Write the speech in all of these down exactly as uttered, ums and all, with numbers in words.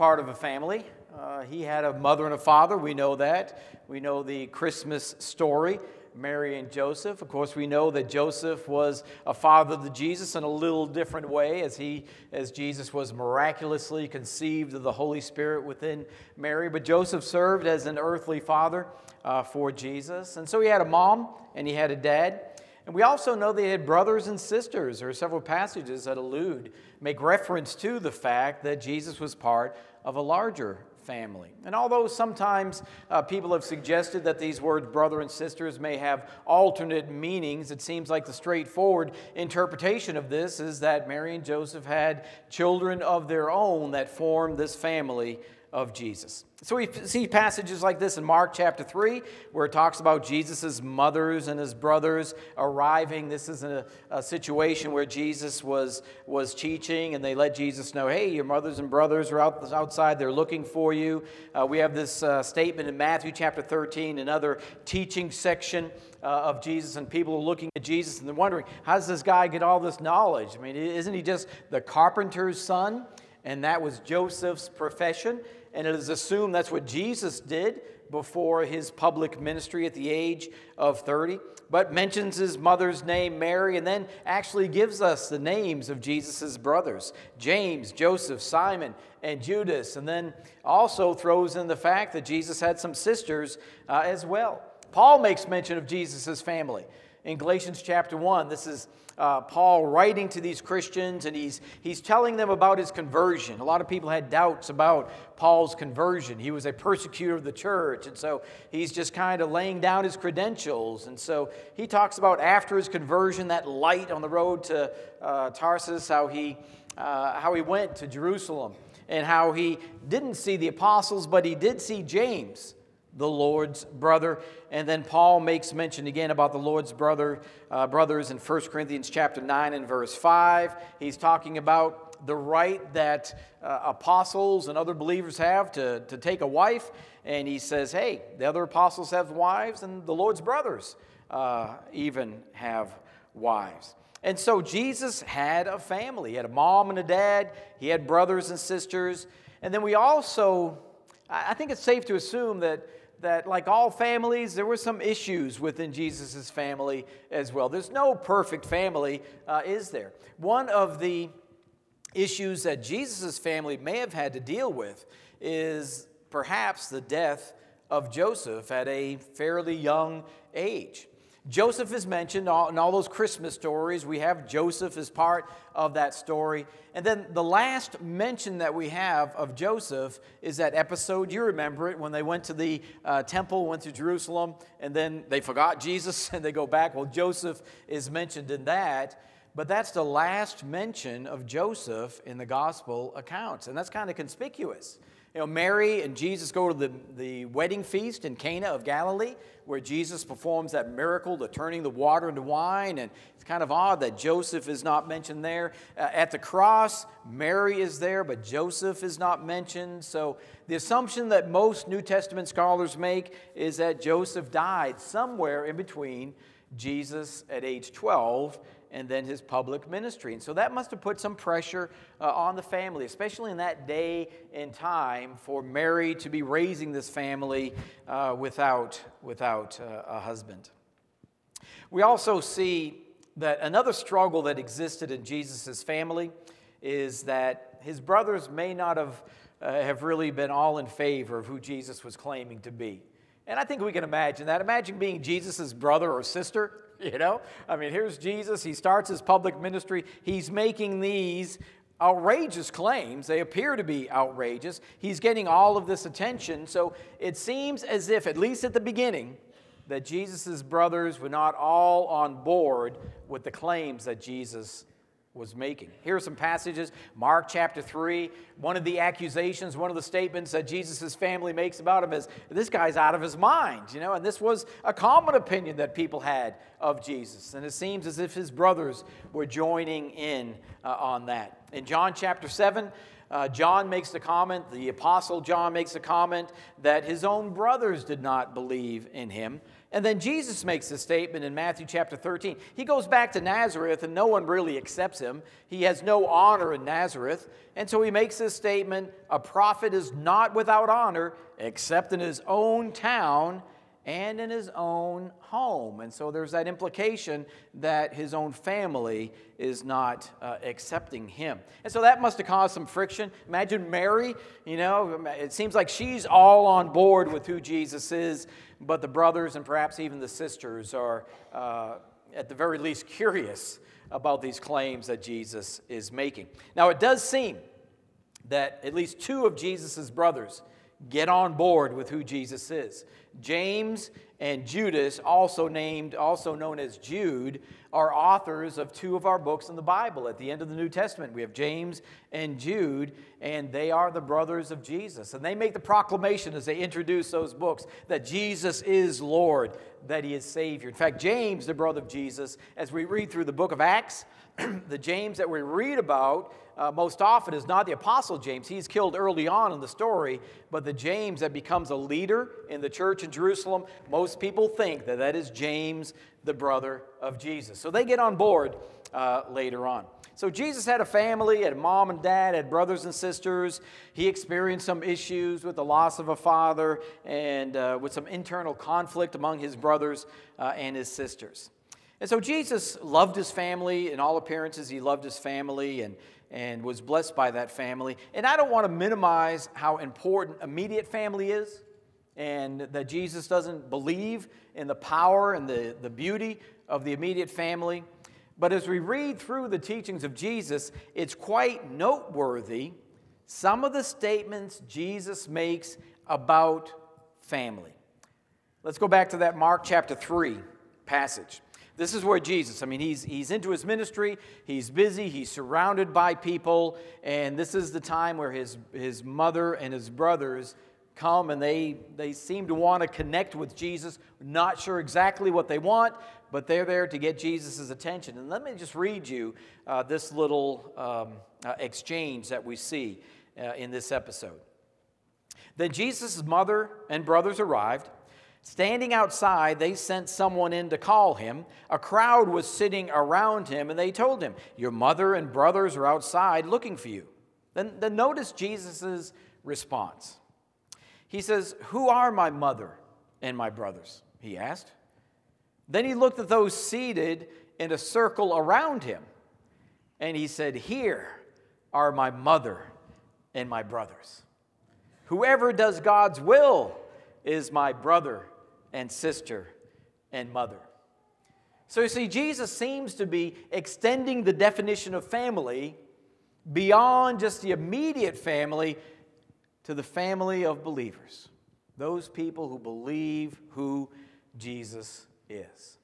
part of a family. Uh, he had a mother and a father. We know that. We know the Christmas story, Mary and Joseph. Of course, we know that Joseph was a father to Jesus in a little different way, as he, as Jesus was miraculously conceived of the Holy Spirit within Mary. But Joseph served as an earthly father uh, for Jesus. And so he had a mom and he had a dad. And we also know they had brothers and sisters. There are several passages that allude, make reference to the fact that Jesus was part of a larger family. And although sometimes uh, people have suggested that these words brother and sisters may have alternate meanings, it seems like the straightforward interpretation of this is that Mary and Joseph had children of their own that formed this family of Jesus. So we see passages like this in Mark chapter three, where it talks about Jesus' mothers and his brothers arriving. This is a, a situation where Jesus was, was teaching, and they let Jesus know, hey, your mothers and brothers are out, outside, they're looking for you. Uh, we have this uh, statement in Matthew chapter thirteen, another teaching section uh, of Jesus, and people are looking at Jesus and they're wondering, how does this guy get all this knowledge? I mean, isn't he just the carpenter's son? And that was Joseph's profession. And it is assumed that's what Jesus did before his public ministry at the age of thirty. But mentions his mother's name, Mary, and then actually gives us the names of Jesus' brothers, James, Joseph, Simon, and Judas. And then also throws in the fact that Jesus had some sisters uh, as well. Paul makes mention of Jesus' family. In Galatians chapter one, this is uh, Paul writing to these Christians, and he's, he's telling them about his conversion. A lot of people had doubts about Paul's conversion. He was a persecutor of the church, and so he's just kind of laying down his credentials. And so he talks about after his conversion, that light on the road to uh, Tarsus, how he, uh, how he went to Jerusalem, and how he didn't see the apostles, but he did see James, the Lord's brother. And then Paul makes mention again about the Lord's brother, uh, brothers in First Corinthians chapter nine and verse five. He's talking about the right that uh, apostles and other believers have to, to take a wife. And he says, hey, the other apostles have wives, and the Lord's brothers uh, even have wives. And so Jesus had a family. He had a mom and a dad. He had brothers and sisters. And then we also, I think it's safe to assume that that like all families, there were some issues within Jesus' family as well. There's no perfect family, uh, is there? One of the issues that Jesus' family may have had to deal with is perhaps the death of Joseph at a fairly young age. Joseph is mentioned in all those Christmas stories. We have Joseph as part of that story. And then the last mention that we have of Joseph is that episode, you remember it, when they went to the uh, temple, went to Jerusalem, and then they forgot Jesus and they go back. Well, Joseph is mentioned in that. But that's the last mention of Joseph in the gospel accounts. And that's kind of conspicuous. You know, Mary and Jesus go to the, the wedding feast in Cana of Galilee, where Jesus performs that miracle, the turning the water into wine. And it's kind of odd that Joseph is not mentioned there. Uh, at the cross, Mary is there, but Joseph is not mentioned. So the assumption that most New Testament scholars make is that Joseph died somewhere in between Jesus at age twelve and then his public ministry. And so that must have put some pressure uh, on the family, especially in that day and time, for Mary to be raising this family uh, without, without uh, a husband. We also see that another struggle that existed in Jesus' family is that his brothers may not have, uh, have really been all in favor of who Jesus was claiming to be. And I think we can imagine that. Imagine being Jesus' brother or sister. You know, I mean, here's Jesus. He starts his public ministry. He's making these outrageous claims. They appear to be outrageous. He's getting all of this attention. So it seems as if, at least at the beginning, that Jesus' brothers were not all on board with the claims that Jesus was making. Here are some passages. Mark chapter three, one of the accusations, one of the statements that Jesus' family makes about him is, this guy's out of his mind, you know, and this was a common opinion that people had of Jesus. And it seems as if his brothers were joining in uh, on that. In John chapter seven, uh, John makes the comment, the apostle John makes the comment that his own brothers did not believe in him. And then Jesus makes a statement in Matthew chapter thirteen. He goes back to Nazareth, and no one really accepts him. He has no honor in Nazareth. And so he makes this statement, a prophet is not without honor except in his own town and in his own home. And so there's that implication that his own family is not uh, accepting him. And so that must have caused some friction. Imagine Mary, you know, it seems like she's all on board with who Jesus is, but the brothers and perhaps even the sisters are uh, at the very least curious about these claims that Jesus is making. Now it does seem that at least two of Jesus' brothers get on board with who Jesus is. James and Judas, also named, also known as Jude, are authors of two of our books in the Bible. At the end of the New Testament, we have James and Jude, and they are the brothers of Jesus. And they make the proclamation as they introduce those books that Jesus is Lord, that he is Savior. In fact, James, the brother of Jesus, as we read through the book of Acts, the James that we read about uh, most often is not the Apostle James. He's killed early on in the story, but the James that becomes a leader in the church in Jerusalem, most people think that that is James, the brother of Jesus. So they get on board uh, later on. So Jesus had a family, had mom and dad, had brothers and sisters. He experienced some issues with the loss of a father and uh, with some internal conflict among his brothers uh, and his sisters. And so Jesus loved his family. In all appearances, he loved his family and, and was blessed by that family. And I don't want to minimize how important immediate family is, and that Jesus doesn't believe in the power and the, the beauty of the immediate family. But as we read through the teachings of Jesus, it's quite noteworthy some of the statements Jesus makes about family. Let's go back to that Mark chapter three passage. This is where Jesus, I mean, he's, he's into his ministry, he's busy, he's surrounded by people, and this is the time where his, his mother and his brothers come and they, they seem to want to connect with Jesus. Not sure exactly what they want, but they're there to get Jesus' attention. And let me just read you uh, this little um, uh, exchange that we see uh, in this episode. Then Jesus' mother and brothers arrived. Standing outside, they sent someone in to call him. A crowd was sitting around him, and they told him, "Your mother and brothers are outside looking for you." Then, then notice Jesus' response. He says, "Who are my mother and my brothers?" he asked. Then he looked at those seated in a circle around him, and he said, "Here are my mother and my brothers. Whoever does God's will is my brother and sister and mother." So you see, Jesus seems to be extending the definition of family beyond just the immediate family to the family of believers, those people who believe who Jesus is.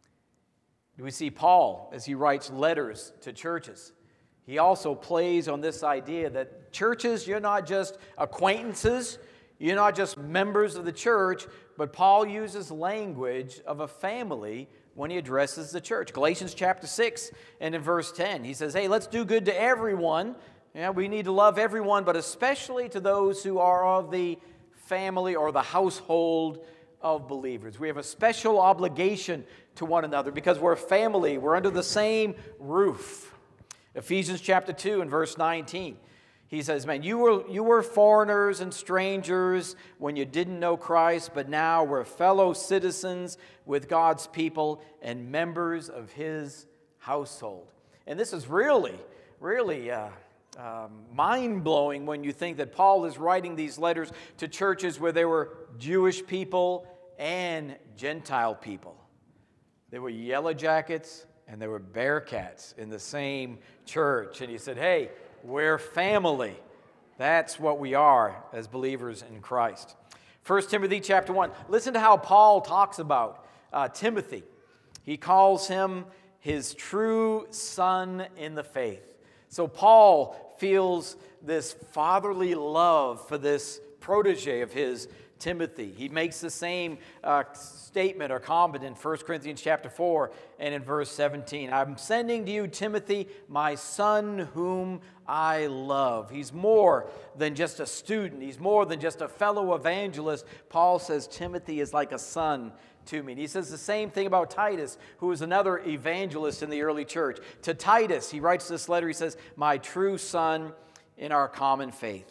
We see Paul, as he writes letters to churches, he also plays on this idea that churches, you're not just acquaintances, you're not just members of the church, but Paul uses language of a family when he addresses the church. Galatians chapter six and in verse ten, he says, hey, let's do good to everyone. Yeah, we need to love everyone, but especially to those who are of the family or the household of believers. We have a special obligation to one another because we're a family. We're under the same roof. Ephesians chapter two and verse nineteen. He says, man, you were, you were foreigners and strangers when you didn't know Christ, but now we're fellow citizens with God's people and members of his household. And this is really, really uh, um, mind-blowing when you think that Paul is writing these letters to churches where there were Jewish people and Gentile people. There were Yellow Jackets and there were Bearcats in the same church. And he said, hey, we're family. That's what we are as believers in Christ. First Timothy chapter one. Listen to how Paul talks about uh, Timothy. He calls him his true son in the faith. So Paul feels this fatherly love for this protege of his, Timothy. He makes the same uh, statement or comment in First Corinthians chapter four and in verse seventeen. I'm sending to you Timothy, my son whom I love. He's more than just a student. He's more than just a fellow evangelist. Paul says Timothy is like a son to me. And he says the same thing about Titus, who is another evangelist in the early church. To Titus, he writes this letter, he says, my true son in our common faith.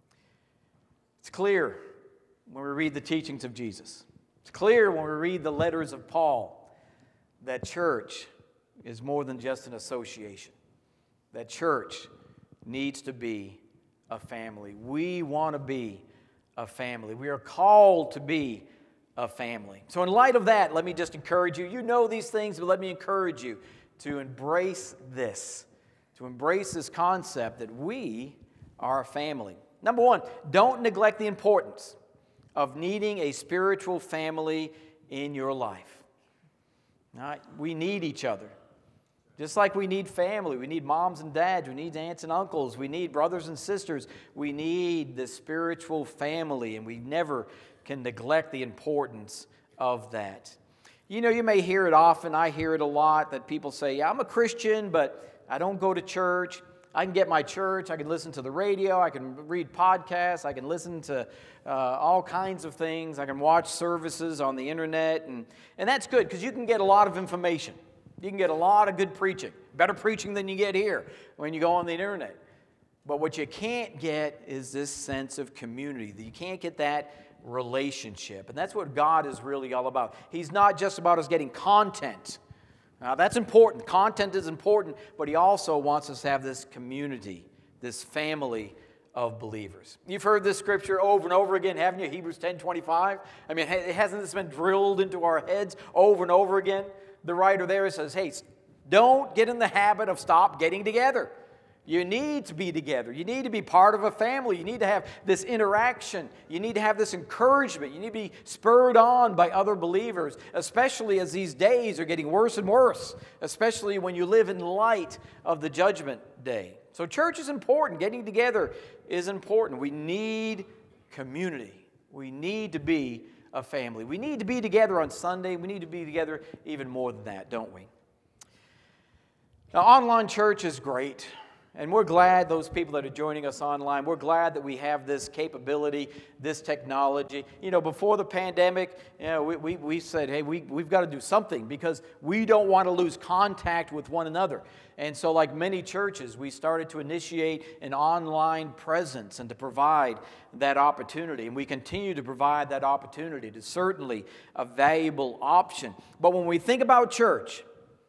It's clear when we read the teachings of Jesus. It's clear when we read the letters of Paul that church is more than just an association. That church needs to be a family. We want to be a family. We are called to be a family. So in light of that, let me just encourage you. You know these things, but let me encourage you to embrace this, to embrace this concept that we are a family. Number one, don't neglect the importance of needing a spiritual family in your life. All right? We need each other. Just like we need family, we need moms and dads, we need aunts and uncles, we need brothers and sisters. We need the spiritual family, and we never can neglect the importance of that. You know, you may hear it often, I hear it a lot, that people say, yeah, I'm a Christian, but I don't go to church. I can get my church, I can listen to the radio, I can read podcasts, I can listen to uh, all kinds of things, I can watch services on the internet, and, and that's good because you can get a lot of information. You can get a lot of good preaching, better preaching than you get here when you go on the internet. But what you can't get is this sense of community. You can't get that relationship. And that's what God is really all about. He's not just about us getting content. Now, that's important. Content is important, but He also wants us to have this community, this family of believers. You've heard this scripture over and over again, haven't you? Hebrews ten twenty-five. I mean, hasn't this been drilled into our heads over and over again? The writer there says, hey, don't get in the habit of stop getting together. You need to be together. You need to be part of a family. You need to have this interaction. You need to have this encouragement. You need to be spurred on by other believers, especially as these days are getting worse and worse, especially when you live in light of the judgment day. So church is important. Getting together is important. We need community. We need to be a family. We need to be together on Sunday. We need to be together even more than that, don't we? Now, online church is great. And we're glad, those people that are joining us online, we're glad that we have this capability, this technology. You know, before the pandemic, you know, we, we, we said, hey, we, we've got to do something because we don't want to lose contact with one another. And so like many churches, we started to initiate an online presence and to provide that opportunity. And we continue to provide that opportunity. It is certainly a valuable option. But when we think about church,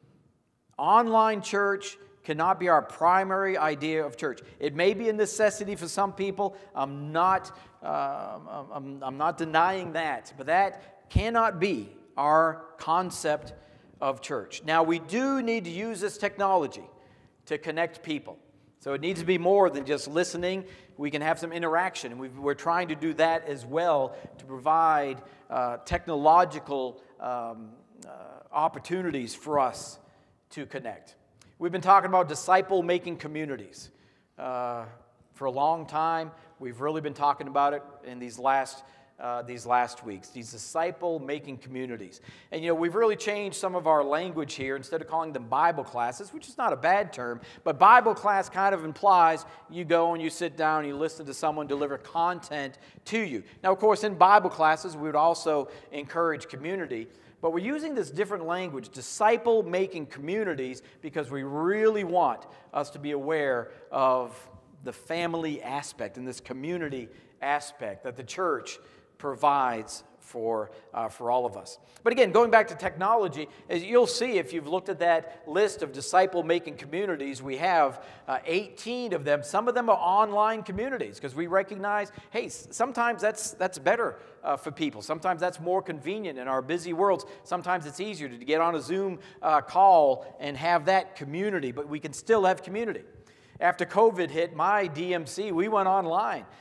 online church cannot be our primary idea of church. It may be a necessity for some people. I'm not, uh, I'm, I'm not denying that, but that cannot be our concept of church. Now, we do need to use this technology to connect people. So it needs to be more than just listening. We can have some interaction, and we've, we're trying to do that as well to provide uh, technological um, uh, opportunities for us to connect. We've been talking about disciple-making communities uh, for a long time. We've really been talking about it in these last uh, these last weeks, these disciple-making communities. And, you know, we've really changed some of our language here. Instead of calling them Bible classes, which is not a bad term, but Bible class kind of implies you go and you sit down and you listen to someone deliver content to you. Now, of course, in Bible classes, we would also encourage community. But we're using this different language, disciple-making communities, because we really want us to be aware of the family aspect and this community aspect that the church provides for, uh, for all of us. But again, going back to technology, as you'll see if you've looked at that list of disciple-making communities, we have uh, eighteen of them. Some of them are online communities because we recognize, hey, sometimes that's, that's better uh, for people. Sometimes that's more convenient in our busy worlds. Sometimes it's easier to get on a Zoom uh, call and have that community, but we can still have community. After COVID hit, my D M C, we went online.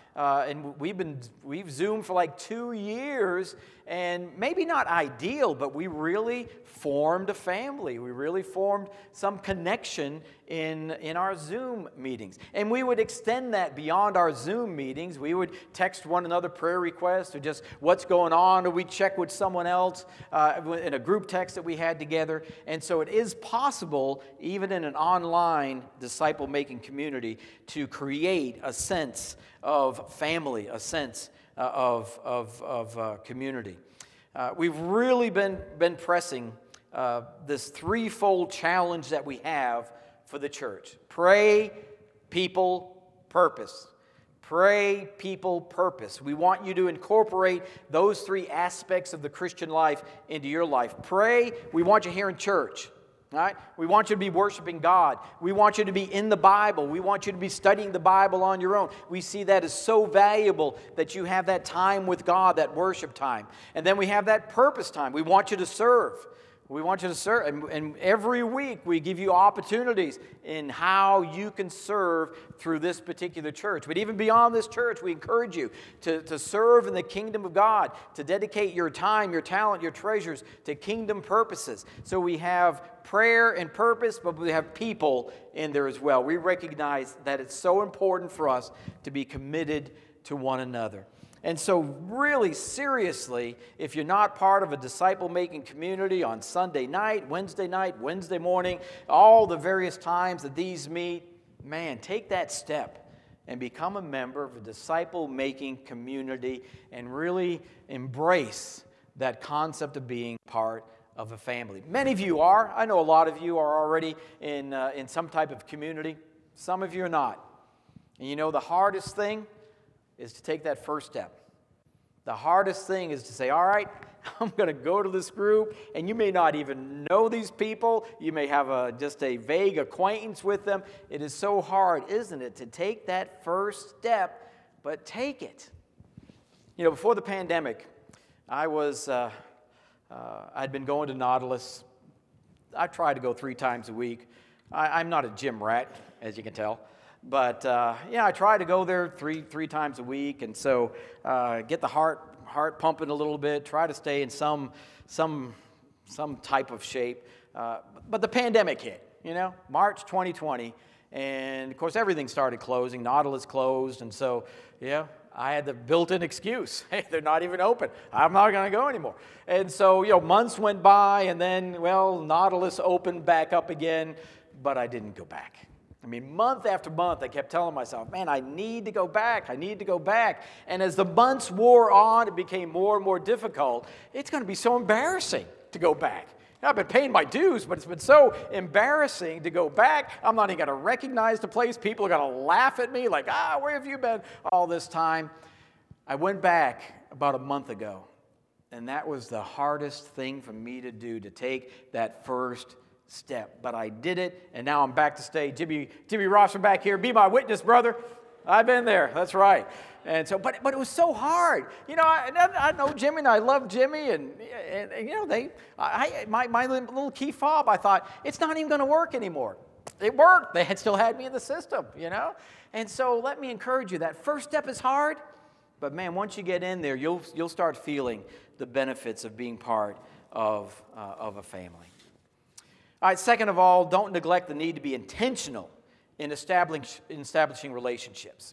Uh, and we've been we've Zoomed for like two years, and maybe not ideal, but we really formed a family. We really formed some connection in in our Zoom meetings, and we would extend that beyond our Zoom meetings. We would text one another prayer requests or just what's going on, or we check with someone else uh, in a group text that we had together. And so it is possible, even in an online disciple-making community, to create a sense of family, a sense uh, of, of, of uh, community. Uh, we've really been, been pressing uh, this threefold challenge that we have for the church. Pray, people, purpose. Pray, people, purpose. We want you to incorporate those three aspects of the Christian life into your life. Pray, we want you here in church. Right? We want you to be worshiping God. We want you to be in the Bible. We want you to be studying the Bible on your own. We see that as so valuable that you have that time with God, that worship time. And then we have that purpose time. We want you to serve. We want you to serve. And, and every week we give you opportunities in how you can serve through this particular church. But even beyond this church, we encourage you to, to serve in the kingdom of God, to dedicate your time, your talent, your treasures to kingdom purposes. So we have prayer and purpose, but we have people in there as well. We recognize that it's so important for us to be committed to one another. And so really seriously, if you're not part of a disciple-making community on Sunday night, Wednesday night, Wednesday morning, all the various times that these meet, man, take that step and become a member of a disciple-making community and really embrace that concept of being part of a family. Many of you are. I know a lot of you are already in, uh, in some type of community. Some of you are not. And you know the hardest thing is to take that first step. The hardest thing is to say, all right, I'm going to go to this group, and you may not even know these people. You may have a, just a vague acquaintance with them. It is so hard, isn't it, to take that first step, but take it. You know, before the pandemic, I was, uh, uh, I'd been going to Nautilus. I tried to go three times a week. I, I'm not a gym rat, as you can tell. But, uh, yeah, I try to go there three three times a week, and so uh, get the heart heart pumping a little bit, try to stay in some some some type of shape. Uh, but the pandemic hit, you know, March twenty twenty, and, of course, everything started closing. Nautilus closed, and so, yeah, I had the built-in excuse. Hey, they're not even open. I'm not going to go anymore. And so, you know, months went by, and then, well, Nautilus opened back up again, but I didn't go back. I mean, month after month, I kept telling myself, man, I need to go back. I need to go back. And as the months wore on, it became more and more difficult. It's going to be so embarrassing to go back. Now, I've been paying my dues, but it's been so embarrassing to go back. I'm not even going to recognize the place. People are going to laugh at me like, ah, where have you been all this time? I went back about a month ago, and that was the hardest thing for me to do, to take that first step. But I did it, and now I'm back to stay. Jimmy, Jimmy Ross from back here, be my witness, brother. I've been there. That's right. And so, but but it was so hard. You know, I, I know Jimmy, and I love Jimmy, and, and, and you know, they, I, my my little key fob. I thought it's not even going to work anymore. It worked. They had still had me in the system. You know, and so let me encourage you. That first step is hard, but man, once you get in there, you'll you'll start feeling the benefits of being part of uh, of a family. All right, second of all, don't neglect the need to be intentional in establishing, in establishing relationships.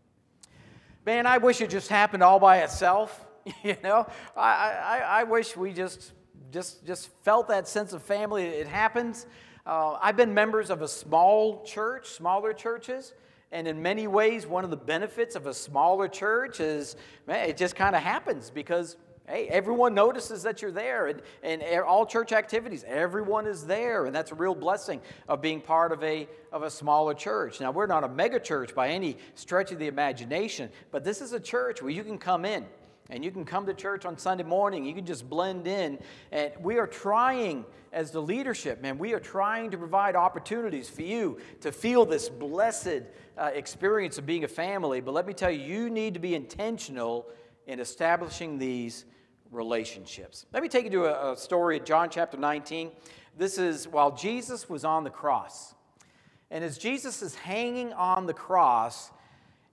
Man, I wish it just happened all by itself. You know, I, I, I wish we just, just, just felt that sense of family. It happens. Uh, I've been members of a small church, smaller churches, and in many ways, one of the benefits of a smaller church is, man, it just kind of happens because hey, everyone notices that you're there, and, and all church activities, everyone is there, and that's a real blessing of being part of a, of a smaller church. Now, we're not a mega church by any stretch of the imagination, but this is a church where you can come in, and you can come to church on Sunday morning, you can just blend in, and we are trying, as the leadership, man, we are trying to provide opportunities for you to feel this blessed uh, experience of being a family, but let me tell you, you need to be intentional in establishing these relationships. Let me take you to a, a story in John chapter nineteen. This is while Jesus was on the cross. And as Jesus is hanging on the cross,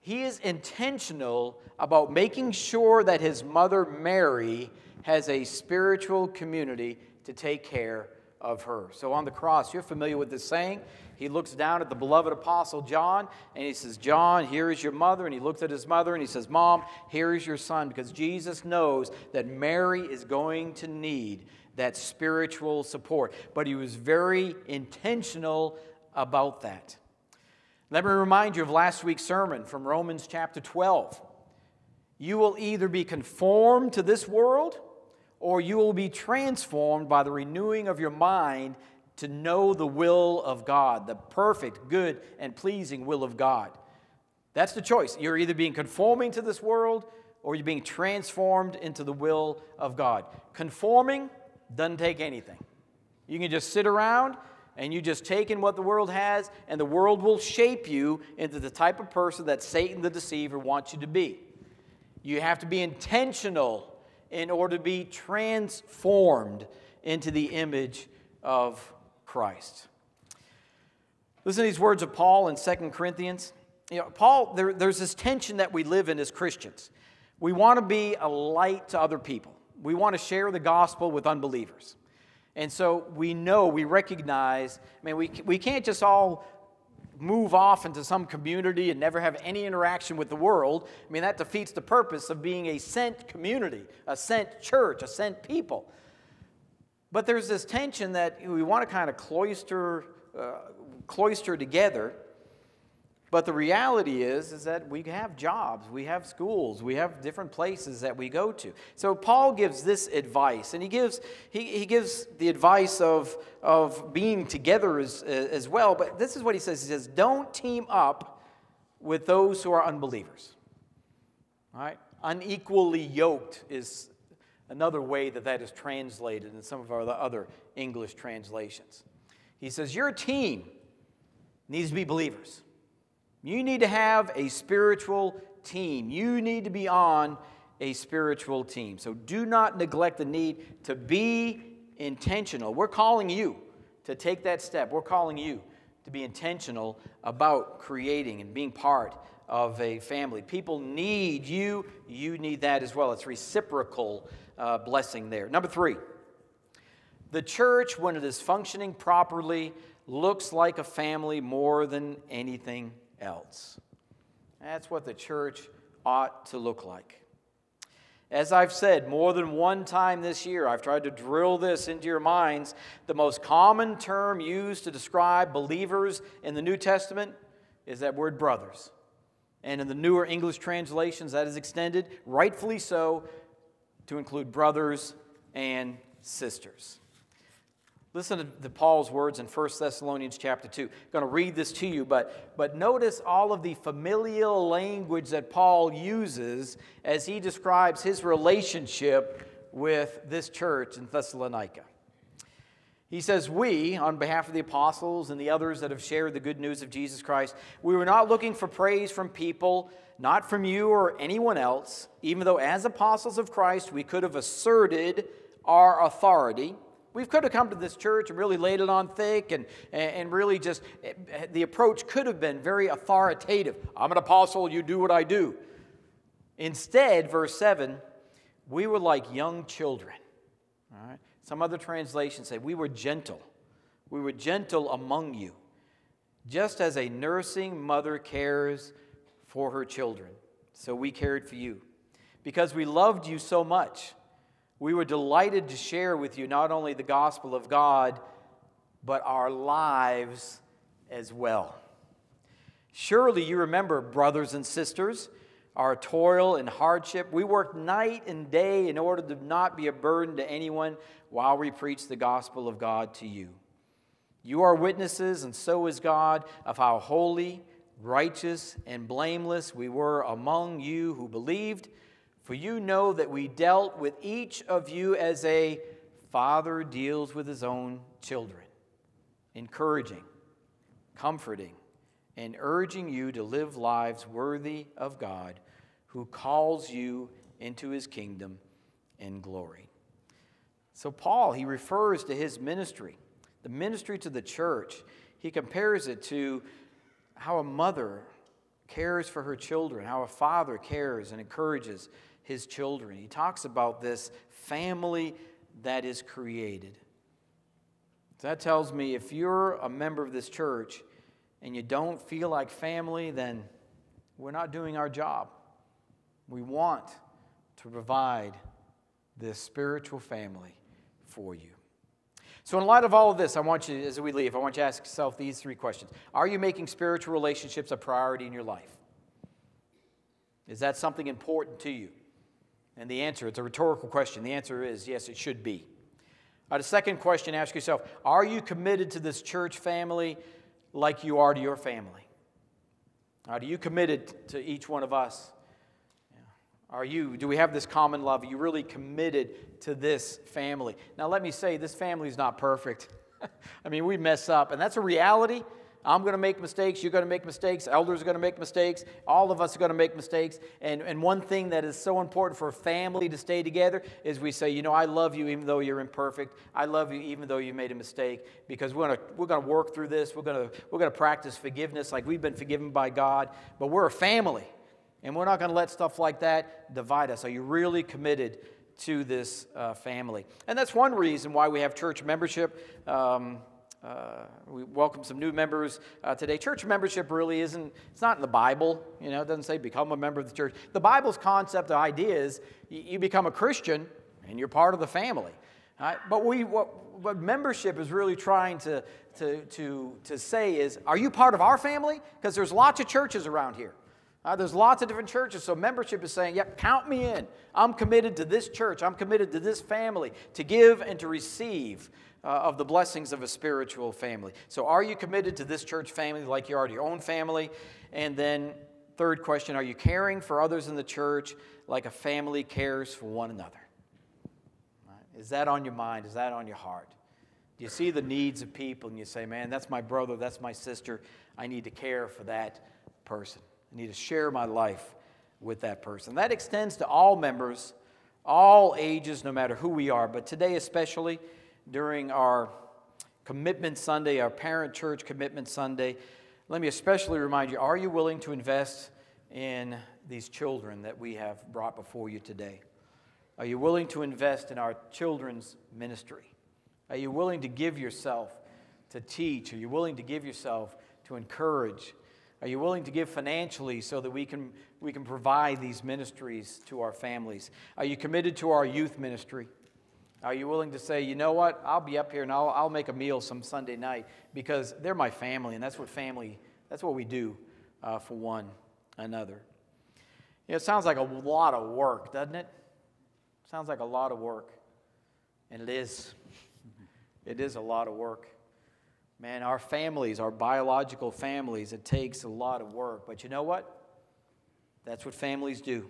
he is intentional about making sure that his mother Mary has a spiritual community to take care of her. So on the cross, you're familiar with this saying. He looks down at the beloved apostle John, and he says, John, here is your mother. And he looks at his mother, and he says, Mom, here is your son, because Jesus knows that Mary is going to need that spiritual support. But he was very intentional about that. Let me remind you of last week's sermon from Romans chapter twelve. You will either be conformed to this world, or you will be transformed by the renewing of your mind to know the will of God, the perfect, good, and pleasing will of God. That's the choice. You're either being conforming to this world, or you're being transformed into the will of God. Conforming doesn't take anything. You can just sit around and you just take in what the world has, and the world will shape you into the type of person that Satan the deceiver wants you to be. You have to be intentional in order to be transformed into the image of Christ. Listen to these words of Paul in Second Corinthians. You know, Paul, there, there's this tension that we live in as Christians. We want to be a light to other people. We want to share the gospel with unbelievers. And so we know, we recognize, I mean, we, we can't just all move off into some community and never have any interaction with the world. I mean, that defeats the purpose of being a sent community, a sent church, a sent people. But there's this tension that we want to kind of cloister, uh, cloister together. But the reality is, is that we have jobs, we have schools, we have different places that we go to. So Paul gives this advice, and he gives he, he gives the advice of, of being together as, as well. But this is what he says. He says, don't team up with those who are unbelievers. All right? Unequally yoked is another way that that is translated in some of our other English translations. He says, your team needs to be believers. You need to have a spiritual team. You need to be on a spiritual team. So do not neglect the need to be intentional. We're calling you to take that step. We're calling you to be intentional about creating and being part of a family. People need you. You need that as well. It's reciprocal uh, blessing there. Number three, the church, when it is functioning properly, looks like a family more than anything else. That's what the church ought to look like. As I've said more than one time this year, I've tried to drill this into your minds. The most common term used to describe believers in the New Testament is that word brothers. And in the newer English translations, that is extended, rightfully so, to include brothers and sisters. Listen to, to Paul's words in First Thessalonians chapter two. I'm going to read this to you, but, but notice all of the familial language that Paul uses as he describes his relationship with this church in Thessalonica. He says, we, on behalf of the apostles and the others that have shared the good news of Jesus Christ, we were not looking for praise from people, not from you or anyone else, even though as apostles of Christ we could have asserted our authority. We could have come to this church and really laid it on thick and, and really just, the approach could have been very authoritative. I'm an apostle, you do what I do. Instead, verse seven, we were like young children. All right? Some other translations say we were gentle. We were gentle among you, just as a nursing mother cares for her children. So we cared for you. Because we loved you so much, we were delighted to share with you not only the gospel of God, but our lives as well. Surely you remember, brothers and sisters, our toil and hardship. We worked night and day in order to not be a burden to anyone while we preach the gospel of God to you. You are witnesses, and so is God, of how holy, righteous, and blameless we were among you who believed. For you know that we dealt with each of you as a father deals with his own children, encouraging, comforting, and urging you to live lives worthy of God, who calls you into his kingdom and glory. So Paul, he refers to his ministry, the ministry to the church. He compares it to how a mother cares for her children, how a father cares and encourages his children. He talks about this family that is created. That tells me if you're a member of this church and you don't feel like family, then we're not doing our job. We want to provide this spiritual family for you. So in light of all of this, I want you, as we leave, I want you to ask yourself these three questions. Are you making spiritual relationships a priority in your life? Is that something important to you? And the answer, it's a rhetorical question. The answer is yes, it should be. Uh, the second question, ask yourself, are you committed to this church family like you are to your family? Are you committed to each one of us? Are you, do we have this common love? Are you really committed to this family? Now let me say, this family is not perfect. I mean, we mess up, and that's a reality. I'm going to make mistakes, you're going to make mistakes, elders are going to make mistakes, all of us are going to make mistakes. And, and one thing that is so important for a family to stay together is we say, you know, I love you even though you're imperfect. I love you even though you made a mistake, because we're going to, we're going to work through this. We're going to, we're going to practice forgiveness like we've been forgiven by God. But we're a family, and we're not going to let stuff like that divide us. Are you really committed to this uh, family? And that's one reason why we have church membership. Um, Uh, we welcome some new members uh, today. Church membership really isn't, it's not in the Bible. You know, it doesn't say become a member of the church. The Bible's concept, the idea is you, you become a Christian and you're part of the family. Right? But we, what, what membership is really trying to, to, to, to say is, are you part of our family? Because there's lots of churches around here. Uh, there's lots of different churches, so membership is saying, yep, count me in. I'm committed to this church. I'm committed to this family, to give and to receive uh, of the blessings of a spiritual family. So are you committed to this church family like you are to your own family? And then third question, are you caring for others in the church like a family cares for one another? Right? Is that on your mind? Is that on your heart? Do you see the needs of people and you say, man, that's my brother, that's my sister. I need to care for that person. I need to share my life with that person. That extends to all members, all ages, no matter who we are. But today especially, during our Commitment Sunday, our Parent Church Commitment Sunday, let me especially remind you, are you willing to invest in these children that we have brought before you today? Are you willing to invest in our children's ministry? Are you willing to give yourself to teach? Are you willing to give yourself to encourage? Are you willing to give financially so that we can, we can provide these ministries to our families? Are you committed to our youth ministry? Are you willing to say, you know what, I'll be up here and I'll, I'll make a meal some Sunday night because they're my family, and that's what family, that's what we do uh, for one another. You know, it sounds like a lot of work, doesn't it? Sounds like a lot of work, and it is. It is a lot of work. Man, our families, our biological families, it takes a lot of work. But you know what? That's what families do.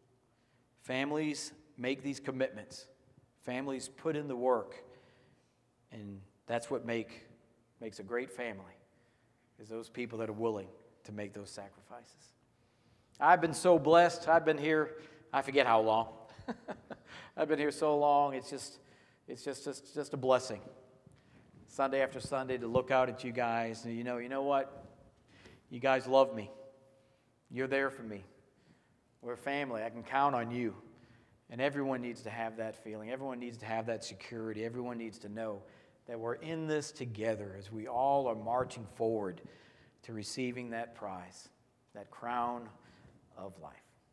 Families make these commitments. Families put in the work. And that's what make, makes a great family, is those people that are willing to make those sacrifices. I've been so blessed. I've been here, I forget how long. I've been here so long. It's just, it's just, just, just a blessing. Sunday after Sunday to look out at you guys and you know, you know what? You guys love me. You're there for me. We're a family. I can count on you. And everyone needs to have that feeling. Everyone needs to have that security. Everyone needs to know that we're in this together as we all are marching forward to receiving that prize, that crown of life.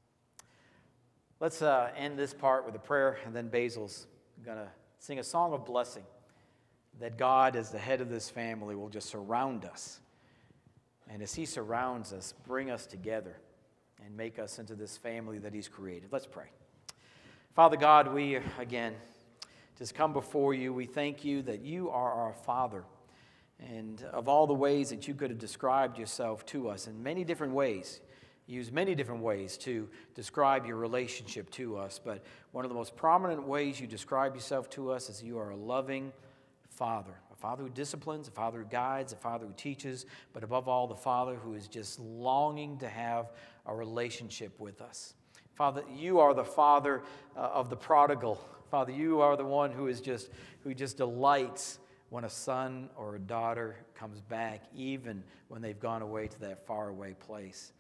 Let's uh, end this part with a prayer, and then Basil's going to sing a song of blessing, that God, as the head of this family, will just surround us. And as he surrounds us, bring us together and make us into this family that he's created. Let's pray. Father God, we, again, just come before you. We thank you that you are our Father. And of all the ways that you could have described yourself to us in many different ways, you use many different ways to describe your relationship to us. But one of the most prominent ways you describe yourself to us is you are a loving Father, a Father who disciplines, a Father who guides, a Father who teaches, but above all, the Father who is just longing to have a relationship with us. Father, you are the Father uh, of the prodigal. Father, you are the one who is just who just delights when a son or a daughter comes back, even when they've gone away to that faraway place.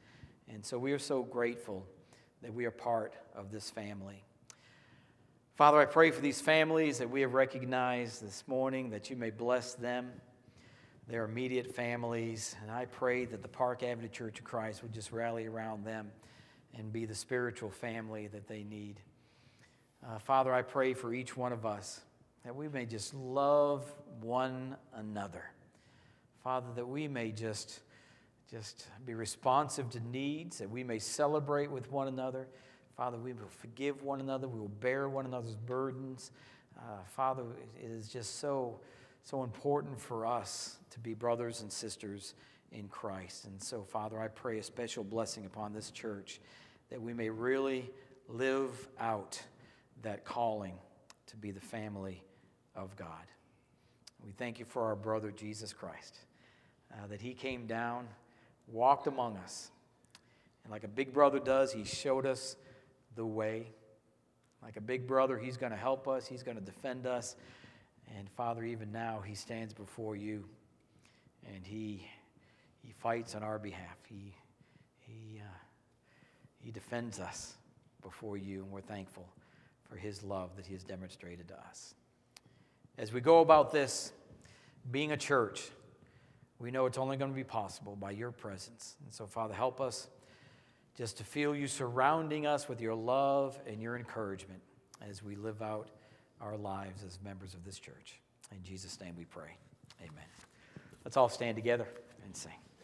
And so we are so grateful that we are part of this family. Father, I pray for these families that we have recognized this morning, that you may bless them, their immediate families. And I pray that the Park Avenue Church of Christ would just rally around them and be the spiritual family that they need. Uh, Father, I pray for each one of us that we may just love one another. Father, that we may just, just be responsive to needs, that we may celebrate with one another. Father, we will forgive one another. We will bear one another's burdens. Uh, Father, it is just so, so important for us to be brothers and sisters in Christ. And so, Father, I pray a special blessing upon this church, that we may really live out that calling to be the family of God. We thank you for our brother Jesus Christ, uh, that he came down, walked among us, and like a big brother does, he showed us the way. Like a big brother, he's going to help us, he's going to defend us. And Father, even now, he stands before you, and he he fights on our behalf. He he uh, he defends us before you, and we're thankful for his love that he has demonstrated to us. As we go about this, being a church, we know it's only going to be possible by your presence. And so, Father, help us just to feel you surrounding us with your love and your encouragement as we live out our lives as members of this church. In Jesus' name we pray. Amen. Let's all stand together and sing.